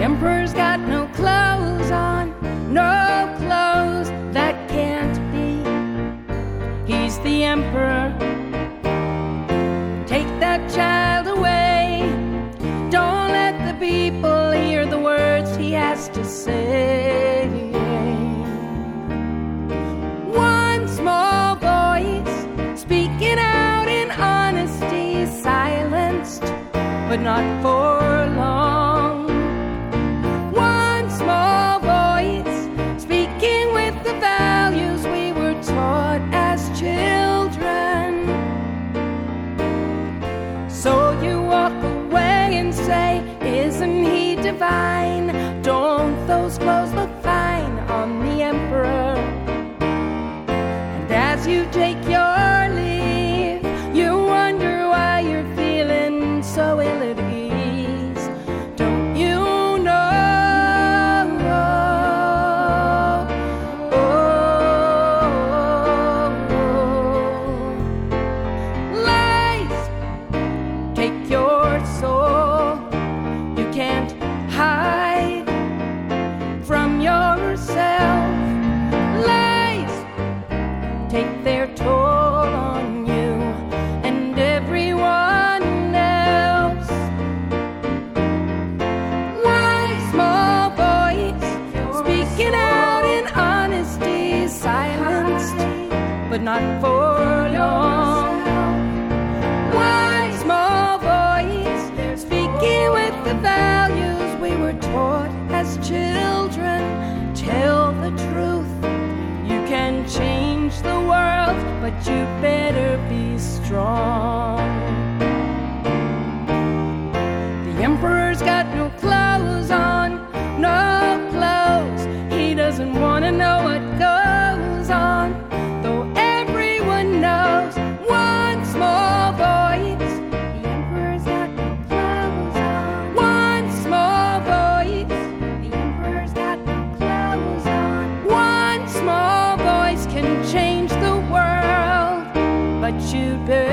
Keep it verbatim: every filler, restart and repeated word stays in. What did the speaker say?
emperor's got no clothes on, no clothes that can't be. He's the emperor. Take that child away. Don't let the people hear the words he has to say. One small voice speaking out in honesty, silenced, but not for long. One small voice speaking with the values we were taught as children. So you walk away and say, isn't he divine? Don't those clothes look fine on the emperor? And as you take your leave, you wonder why you're feeling so ill at ease. Don't you know? Oh, oh, oh. Lies take your soul. You can't hide from yourself. Lies take their toll on you and everyone else. One small voice speaking out in honesty, silenced, but not for long. One small voice speaking with the values we were taught as children. Tell the truth. You can change the world, but you better be strong. The emperor's got no clothes on, no clothes. He doesn't want to know what goes on, though everyone knows. One small voice. The emperor's got no clothes on. One small voice. The emperor's got no clothes on. One small voice can change the world, but you'd better